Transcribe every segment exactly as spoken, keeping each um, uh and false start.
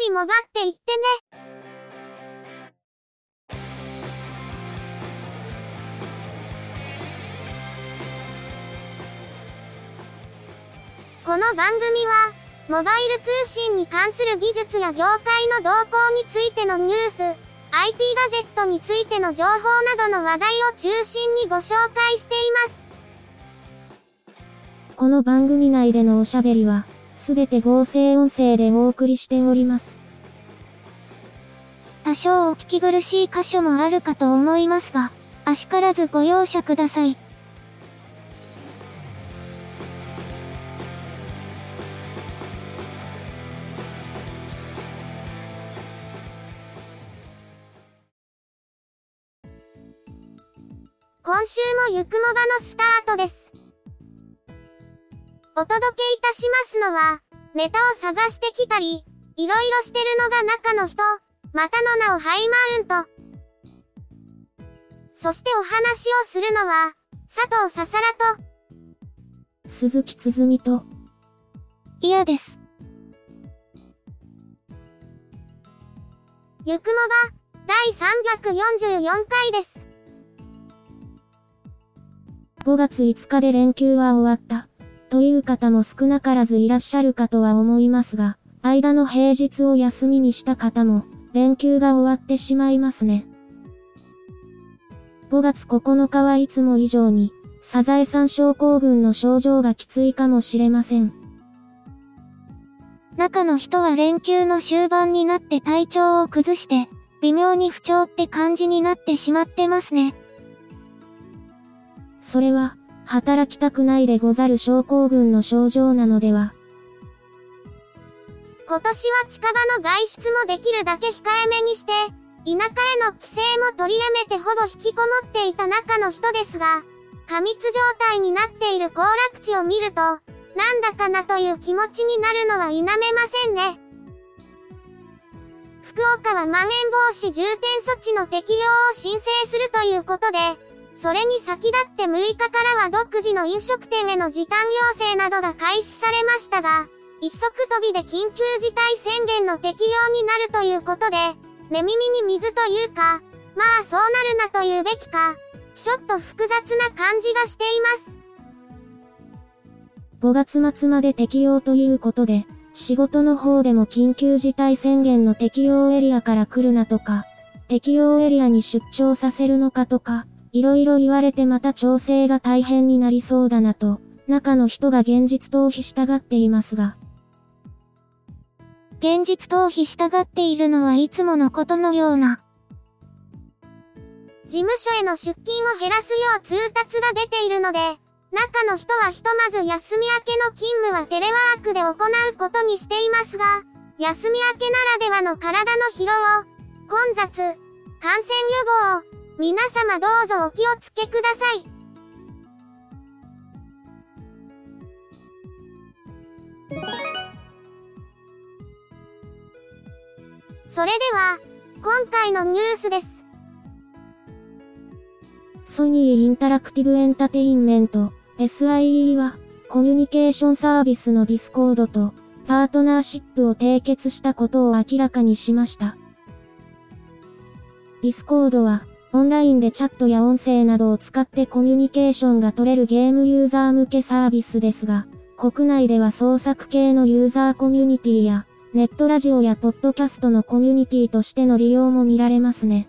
りもばっていってね。この番組は、モバイル通信に関する技術や業界の動向についてのニュース、アイティー ガジェットについての情報などの話題を中心にご紹介しています。 この番組内でのおしゃべりは、すべて合成音声でお送りしております。 多少お聞き苦しい箇所もあるかと思いますが、あしからずご容赦ください。今週もゆくもばのスタートです。お届けいたしますのは、ネタを探してきたり、いろいろしてるのが中の人、またの名をハイマウント。そしてお話をするのは、佐藤ささらと、 鈴木つづみと、 いやです。ゆくもば、だいさんびゃくよんじゅうよんかいです。 ごがついつかで連休は終わった、という方も少なからずいらっしゃるかとは思いますが、間の平日を休みにした方も、連休が終わってしまいますね。ごがつここのかはいつも以上に、サザエさん症候群の症状がきついかもしれません。 中の人は連休の終盤になって体調を崩して、微妙に不調って感じになってしまってますね。 それは、働きたくないでござる症候群の症状なのでは。 今年は近場の外出もできるだけ控えめにして、田舎への帰省も取りやめてほぼ引きこもっていた中の人ですが、過密状態になっている行楽地を見ると、なんだかなという気持ちになるのは否めませんね。福岡はまん延防止重点措置の適用を申請するということで、それに先立ってむいかからは独自の飲食店への時短要請などが開始されましたが、一足飛びで緊急事態宣言の適用になるということで、寝耳に水というか、まあそうなるなと言うべきか、ちょっと複雑な感じがしています。 ごがつまつまで適用ということで、仕事の方でも緊急事態宣言の適用エリアから来るなとか、適用エリアに出張させるのかとか、いろいろ言われてまた調整が大変になりそうだなと、中の人が現実逃避したがっていますが。 現実逃避したがっているのはいつものことのような。事務所への出勤を減らすよう通達が出ているので、中の人はひとまず休み明けの勤務はテレワークで行うことにしていますが、休み明けならではの体の疲労、混雑、感染予防、皆様どうぞお気をつけください。それでは、今回のニュースです。 ソニーインタラクティブエンタテインメント、エスアイイー は、コミュニケーションサービスのディスコードと、パートナーシップを締結したことを明らかにしました。ディスコードは、オンラインでチャットや音声などを使ってコミュニケーションが取れるゲームユーザー向けサービスですが、国内では創作系のユーザーコミュニティや、ネットラジオやポッドキャストのコミュニティとしての利用も見られますね。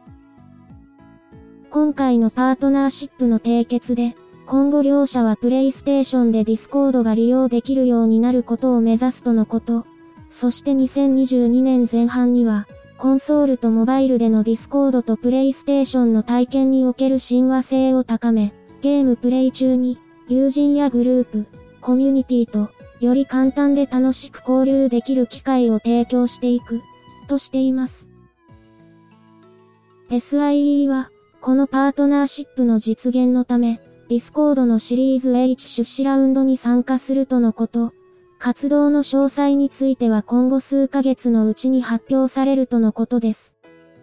今回のパートナーシップの締結で、今後両社はプレイステーションでディスコードが利用できるようになることを目指すとのこと。そしてにせんにじゅうにねんぜん半には、コンソールとモバイルでのディスコードとプレイステーションの体験における親和性を高め、ゲームプレイ中に、友人やグループ、コミュニティと、より簡単で楽しく交流できる機会を提供していく、としています。エスアイイー は、このパートナーシップの実現のため、ディスコードのシリーズ H 出資ラウンドに参加するとのこと。活動の詳細については今後数ヶ月のうちに発表されるとのことです。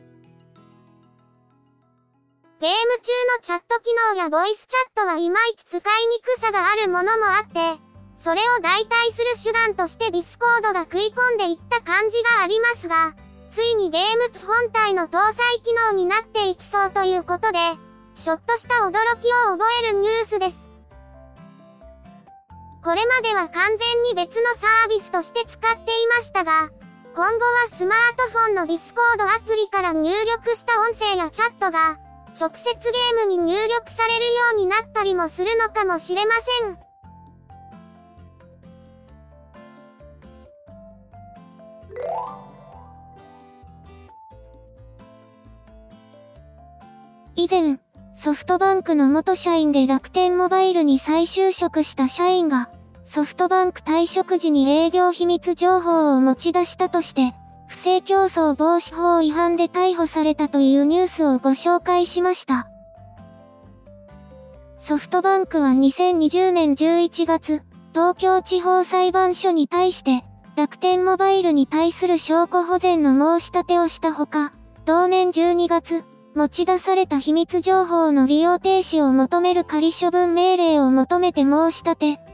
ゲーム中のチャット機能やボイスチャットはいまいち使いにくさがあるものもあって、 それを代替する手段としてディスコードが食い込んでいった感じがありますが、ついにゲーム機本体の搭載機能になっていきそうということで、ちょっとした驚きを覚えるニュースです。これまでは完全に別のサービスとして使っていましたが、今後はスマートフォンのディスコードアプリから入力した音声やチャットが、直接ゲームに入力されるようになったりもするのかもしれません。以前、ソフトバンクの元社員で楽天モバイルに再就職した社員が、ソフトバンク退職時に営業秘密情報を持ち出したとして、不正競争防止法違反で逮捕されたというニュースをご紹介しました。ソフトバンクはにせんにじゅうねんじゅういちがつ、東京地方裁判所に対して、楽天モバイルに対する証拠保全の申し立てをしたほか、同年じゅうにがつ、持ち出された秘密情報の利用停止を求める仮処分命令を求めて申し立て。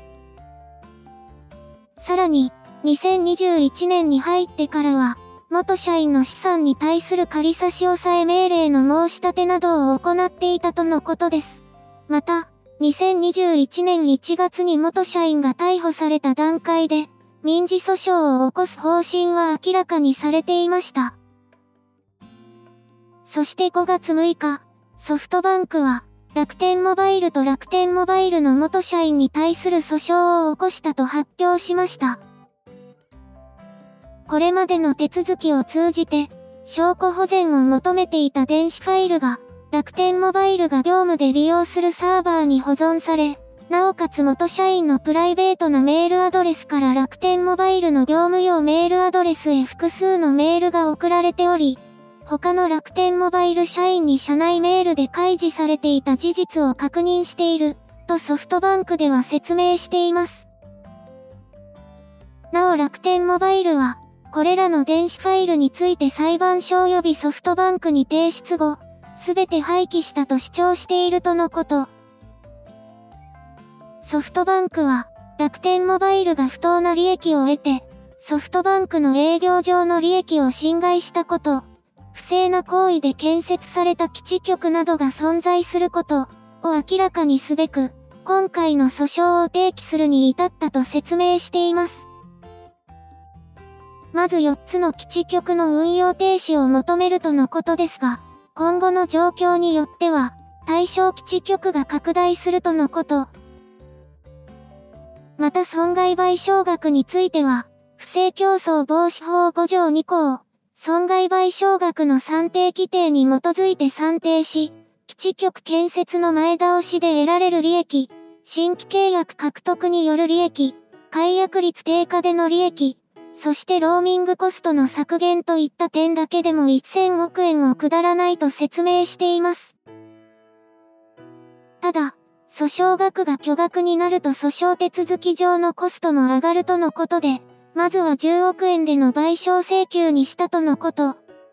さらに、にせんにじゅういちねんに入ってからは、元社員の資産に対する仮差し押さえ命令の申し立てなどを行っていたとのことです。また、にせんにじゅういちねんいちがつに元社員が逮捕された段階で、民事訴訟を起こす方針は明らかにされていました。そしてごがつむいか、ソフトバンクは、楽天モバイルと楽天モバイルの元社員に対する訴訟を起こしたと発表しました。これまでの手続きを通じて、証拠保全を求めていた電子ファイルが、楽天モバイルが業務で利用するサーバーに保存され、なおかつ元社員のプライベートなメールアドレスから楽天モバイルの業務用メールアドレスへ複数のメールが送られており、他の楽天モバイル社員に社内メールで開示されていた事実を確認している、とソフトバンクでは説明しています。なお楽天モバイルは、これらの電子ファイルについて裁判所及びソフトバンクに提出後、すべて廃棄したと主張しているとのこと。ソフトバンクは、楽天モバイルが不当な利益を得て、ソフトバンクの営業上の利益を侵害したこと、不正な行為で建設された基地局などが存在することを明らかにすべく、今回の訴訟を提起するに至ったと説明しています。まずよっつの基地局の運用停止を求めるとのことですが、今後の状況によっては、対象基地局が拡大するとのこと。また損害賠償額については、不正競争防止法ごじょうにこう、損害賠償額の算定規定に基づいて算定し、基地局建設の前倒しで得られる利益、新規契約獲得による利益、解約率低下での利益、そしてローミングコストの削減といった点だけでもせんおくえんを下らないと説明しています。ただ、訴訟額が巨額になると訴訟手続き上のコストも上がるとのことで、まずはじゅうおくえんでの賠償請求にしたとのこと。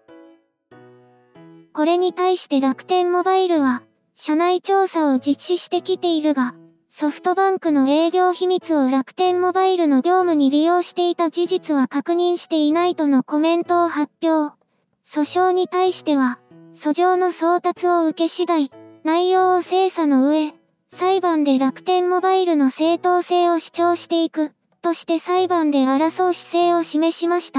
これに対して楽天モバイルは、社内調査を実施してきているが、ソフトバンクの営業秘密を楽天モバイルの業務に利用していた事実は確認していないとのコメントを発表。訴訟に対しては、訴状の送達を受け次第、内容を精査の上、裁判で楽天モバイルの正当性を主張していく、として裁判で争う姿勢を示しました。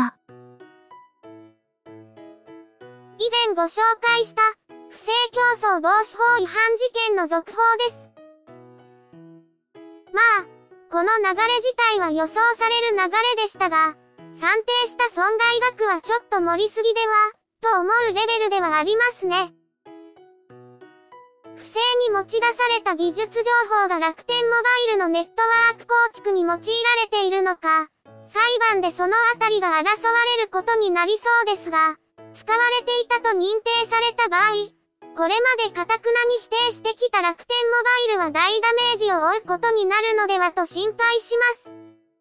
以前ご紹介した、不正競争防止法違反事件の続報です。まあ、この流れ自体は予想される流れでしたが、算定した損害額はちょっと盛りすぎでは、と思うレベルではありますね。不正に持ち出された技術情報が楽天モバイルのネットワーク構築に用いられているのか、裁判でそのあたりが争われることになりそうですが、使われていたと認定された場合、これまで堅くなに否定してきた楽天モバイルは大ダメージを負うことになるのではと心配します。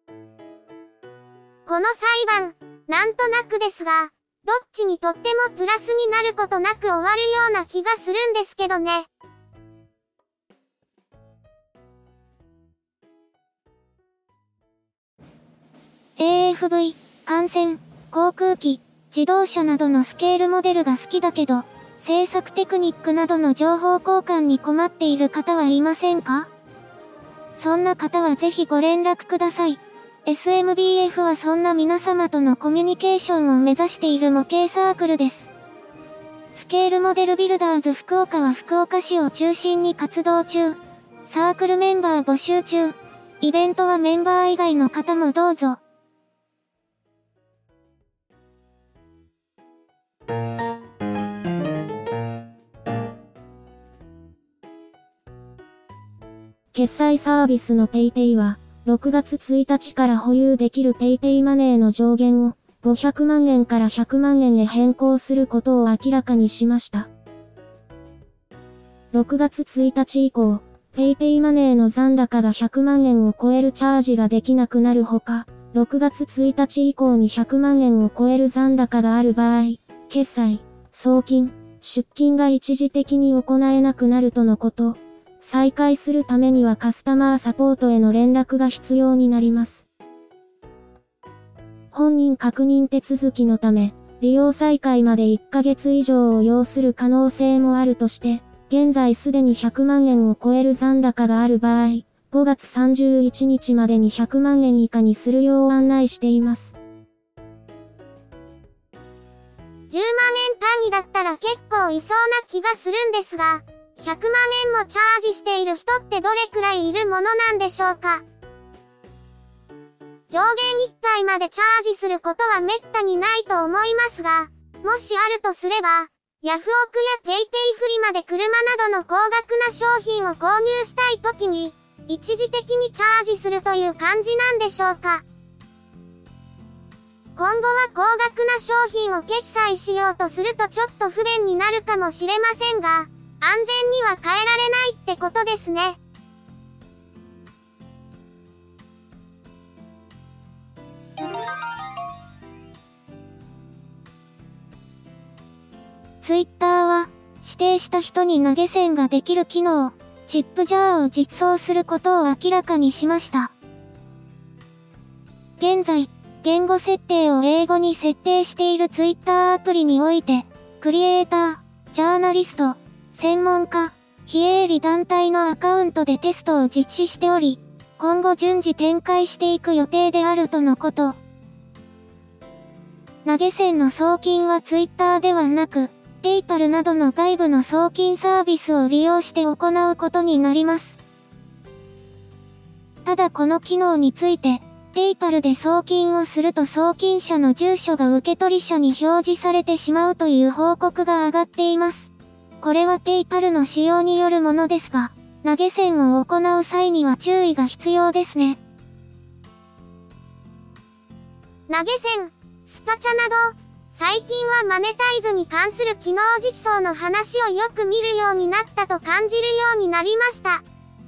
この裁判、なんとなくですが、どっちにとってもプラスになることなく終わるような気がするんですけどね。 エーエフブイ、艦船、航空機、自動車などのスケールモデルが好きだけど、制作テクニックなどの情報交換に困っている方はいませんか？そんな方はぜひご連絡ください。エスエムビーエフ はそんな皆様とのコミュニケーションを目指している模型サークルです。スケールモデルビルダーズ福岡は福岡市を中心に活動中。サークルメンバー募集中。イベントはメンバー以外の方もどうぞ。 決済サービスの PayPay は、ろくがつついたちから保有できる PayPay マネーの上限をごひゃくまんえんからひゃくまんえんへ変更することを明らかにしました。ろくがつついたち以降、PayPay マネーの残高がひゃくまんえんを超えるチャージができなくなるほか、ろくがつついたち以降にひゃくまんえんを超える残高がある場合、決済、送金、出金が一時的に行えなくなるとのこと。再開するためにはカスタマーサポートへの連絡が必要になります。本人確認手続きのため、利用再開までいっかげつ以上を要する可能性もあるとして、現在すでにひゃくまんえんを超える残高がある場合、ごがつさんじゅういちにちまでにひゃくまんえん以下にするよう案内しています。 じゅうまんえん単位だったら結構いそうな気がするんですが、ひゃくまんえんもチャージしている人ってどれくらいいるものなんでしょうか？上限いっぱいまでチャージすることはめったにないと思いますが、もしあるとすれば、ヤフオクや PayPay フリマで車などの高額な商品を購入したいときに、一時的にチャージするという感じなんでしょうか？今後は高額な商品を決済しようとするとちょっと不便になるかもしれませんが、安全には変えられないってことですね。ツイッターは、指定した人に投げ銭ができる機能、チップジャーを実装することを明らかにしました。現在、言語設定を英語に設定しているツイッターアプリにおいて、クリエイター、ジャーナリスト、専門家、非営利団体のアカウントでテストを実施しており、今後順次展開していく予定であるとのこと。投げ銭の送金はツイッターではなく、PayPal などの外部の送金サービスを利用して行うことになります。ただこの機能について、PayPal で送金をすると送金者の住所が受取者に表示されてしまうという報告が上がっています。これは PayPal の仕様によるものですが、投げ銭を行う際には注意が必要ですね。投げ銭、スパチャなど、最近はマネタイズに関する機能実装の話をよく見るようになったと感じるようになりました。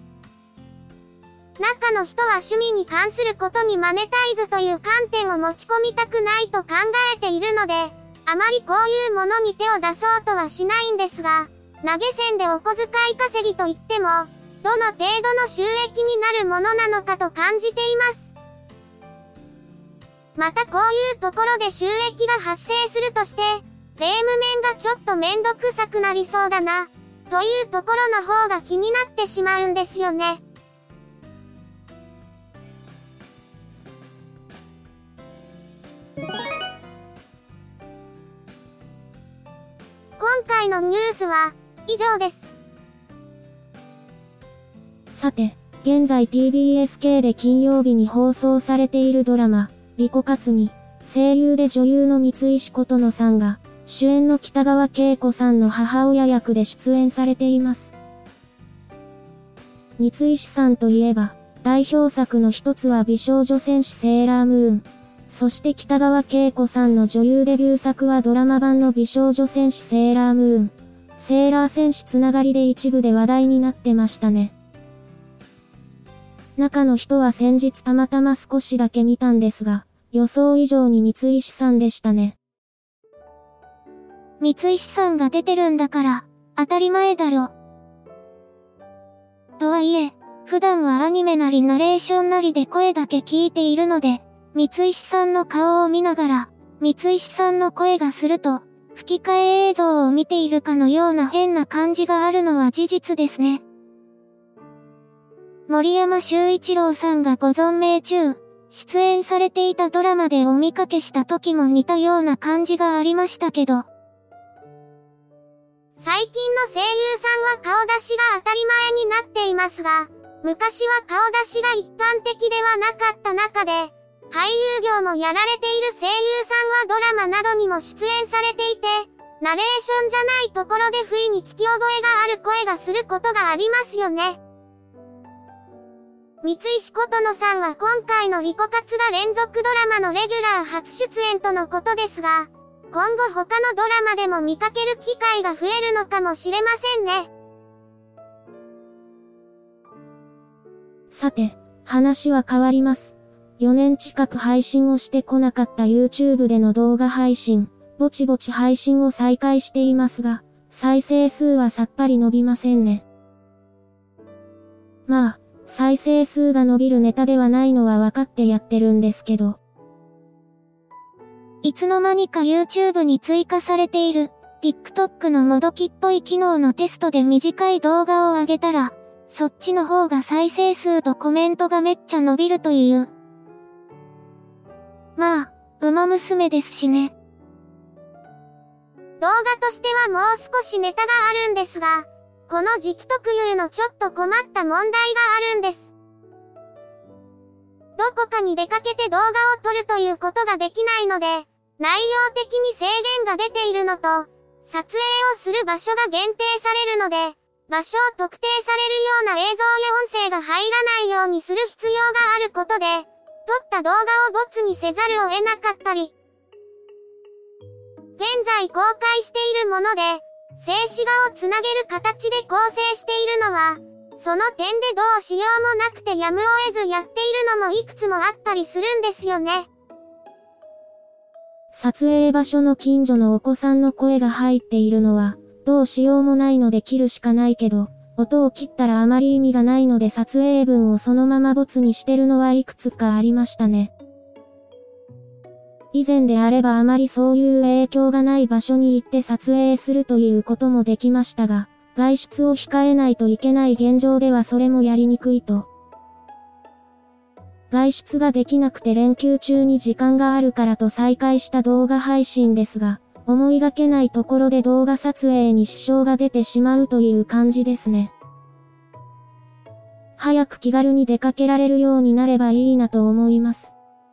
中の人は趣味に関することにマネタイズという観点を持ち込みたくないと考えているので、あまりこういうものに手を出そうとはしないんですが、投げ銭でお小遣い稼ぎといっても、どの程度の収益になるものなのかと感じています。またこういうところで収益が発生するとして、税務面がちょっとめんどくさくなりそうだな、というところの方が気になってしまうんですよね。今回のニュースは以上です。 さて、現在 ティービーエスケー で金曜日に放送されているドラマ、リコカツに、声優で女優の三石琴乃さんが、主演の北川景子さんの母親役で出演されています。三石さんといえば、代表作の一つは美少女戦士セーラームーン。そして北川景子さんの女優デビュー作はドラマ版の美少女戦士セーラームーン。セーラー戦士つながりで一部で話題になってましたね。中の人は先日たまたま少しだけ見たんですが、予想以上に三石さんでしたね。 三石さんが出てるんだから、当たり前だろ。とはいえ、普段はアニメなりナレーションなりで声だけ聞いているので、 三石さんの顔を見ながら、三石さんの声がすると、吹き替え映像を見ているかのような変な感じがあるのは事実ですね。森山修一郎さんがご存命中、出演されていたドラマでお見かけした時も似たような感じがありましたけど。 最近の声優さんは顔出しが当たり前になっていますが、昔は顔出しが一般的ではなかった中で、俳優業もやられている声優さんはドラマなどにも出演されていて、ナレーションじゃないところで不意に聞き覚えがある声がすることがありますよね。三石琴乃さんは今回のリコカツが連続ドラマのレギュラー初出演とのことですが、今後他のドラマでも見かける機会が増えるのかもしれませんね。 さて、話は変わります。よねん近く配信をしてこなかった YouTube での動画配信、ぼちぼち配信を再開していますが、再生数はさっぱり伸びませんね。まあ、再生数が伸びるネタではないのは分かってやってるんですけど。 いつの間にか YouTube に追加されている TikTok のもどきっぽい機能のテストで短い動画を上げたら、そっちの方が再生数とコメントがめっちゃ伸びるという。まあ、ウマ娘ですしね。 動画としてはもう少しネタがあるんですが、この時期特有のちょっと困った問題があるんです。どこかに出かけて動画を撮るということができないので、内容的に制限が出ているのと、撮影をする場所が限定されるので、場所を特定されるような映像や音声が入らないようにする必要があることで、撮った動画を没にせざるを得なかったり、現在公開しているもので、静止画をつなげる形で構成しているのは、その点でどうしようもなくてやむを得ずやっているのもいくつもあったりするんですよね。 撮影場所の近所のお子さんの声が入っているのは、どうしようもないので切るしかないけど、音を切ったらあまり意味がないので撮影分をそのまま没にしてるのはいくつかありましたね。以前であればあまりそういう影響がない場所に行って撮影するということもできましたが、外出を控えないといけない現状ではそれもやりにくいと。外出ができなくて連休中に時間があるからと再開した動画配信ですが、思いがけないところで動画撮影に支障が出てしまうという感じですね。早く気軽に出かけられるようになればいいなと思います。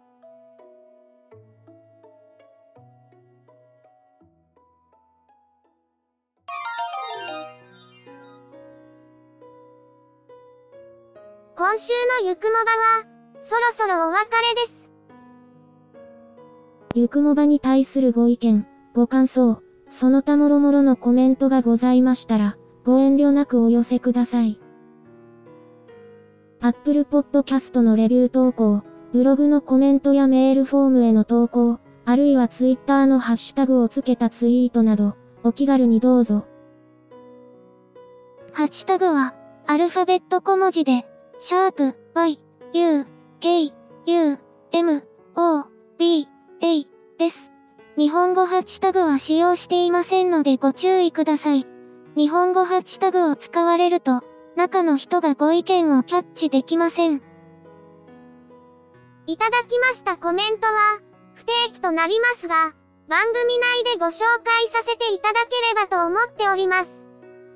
今週のゆくもばは、そろそろお別れです。 ゆくもばに対するご意見、ご感想、その他もろもろのコメントがございましたら、ご遠慮なくお寄せください。Apple Podcast のレビュー投稿、ブログのコメントやメールフォームへの投稿、あるいは Twitter のハッシュタグをつけたツイートなど、お気軽にどうぞ。 ハッシュタグは、アルファベット小文字で、シャープ y, u, k, u, m, o, b, a です。日本語ハッシュタグは使用していませんのでご注意ください。日本語ハッシュタグを使われると、中の人がご意見をキャッチできません。 いただきましたコメントは、不定期となりますが、番組内でご紹介させていただければと思っております。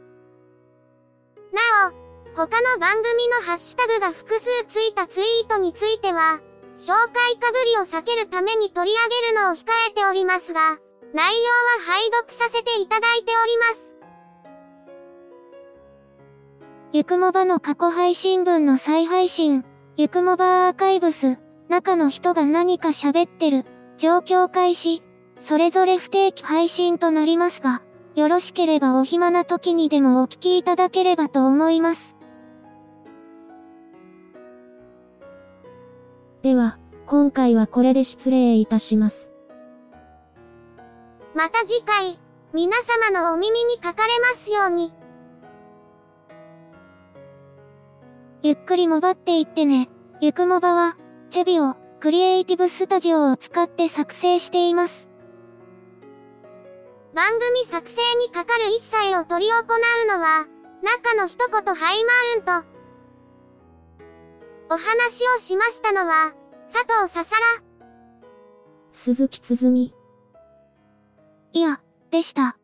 なお、他の番組のハッシュタグが複数ついたツイートについては、紹介かぶりを避けるために取り上げるのを控えておりますが、内容は拝読させていただいております。 ゆくもばの過去配信分の再配信、ゆくもばアーカイブス、中の人が何か喋ってる、状況開始、それぞれ不定期配信となりますが、よろしければお暇な時にでもお聞きいただければと思います。 では、今回はこれで失礼いたします。 また次回、皆様のお耳にかかれますように。 ゆっくりもばっていってね。ゆくもばは、チェビオ、 クリエイティブスタジオを使って作成しています。 番組作成にかかる一切を執り行うのは、中の一言ハイマウント。お話をしましたのは、佐藤ささら、 鈴木つづみ、 いや、でした。